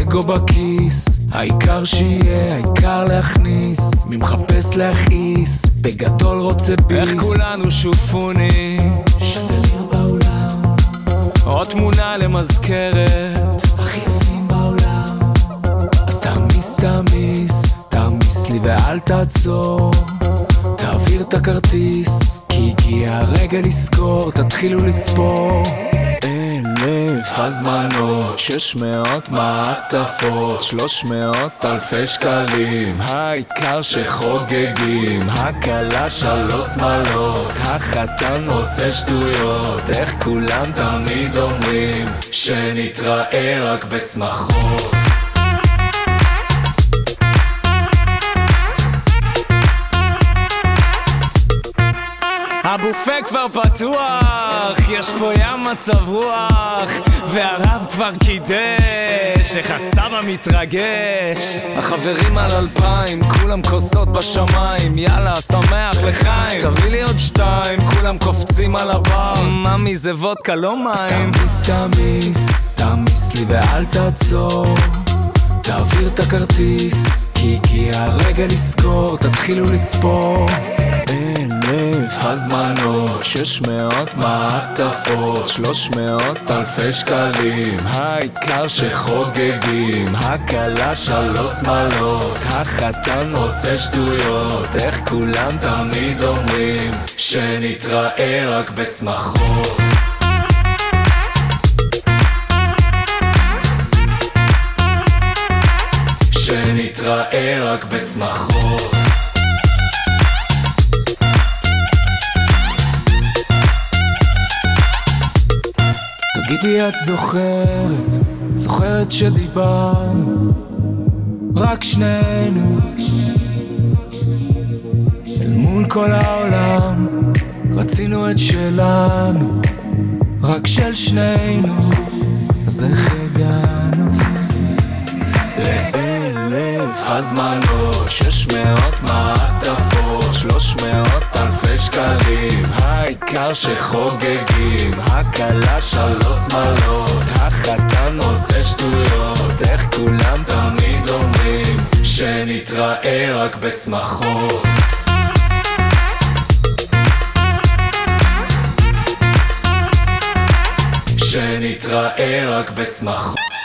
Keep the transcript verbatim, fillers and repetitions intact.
אגו בכיס, העיקר שיהיה, העיקר להכניס, מי מחפש להכעיס, בגדול רוצה ביס. איך כולנו שופוני, שדליר בעולם, עוד תמונה למזכרת, הכי יפים בעולם. אז תעמיס, תעמיס, תעמיס לי ואל תעצור, תעביר את הכרטיס, כי הגיע הרגע לזכור, תתחילו לספור. אלף הזמנות, שש מאות מעטפות, שלוש מאות אלפי שקלים, העיקר שחוגגים, הכלה שלוש שמלות, החתן עושה שטויות, איך כולם תמיד אומרים שנתראה רק בשמחות. הבופה כבר פתוח, יש פה ים מצב רוח, והרב כבר קידש, איך הסבא מתרגש. החברים על אלפיים, כולם כוסות בשמיים, יאללה שמח לחיים, תביא לי עוד שתיים, כולם קופצים על הבר, ממי זה וודקה לא מים. אז תעמיס, תעמיס, תעמיס לי ואל תעצור, תעביר את הכרטיס, כי הגיע הרגע לזכור, תתחילו לספור. אלף הזמנות, שש מאות מעטפות, שלוש מאות אלפי שקלים, העיקר שחוגגים, הכלה שלוש שמלות, החתן עושה שטויות, איך כולם תמיד אומרים שנתראה רק בשמחות. שנתראה רק בשמחות. תגידי את זוכרת, זוכרת שדיברנו רק שנינו אל מול כל העולם, רצינו את שלנו, רק של שנינו, אז איך הגענו לאלף הזמנות, שש מאות מעטפות, שלוש מאות אלפי שקלים, העיקר שחוגגים, הכלה שלוש שמלות, החתן עושה שטויות, איך כולם תמיד אומרים שנתראה רק בשמחות. שנתראה רק בשמחות.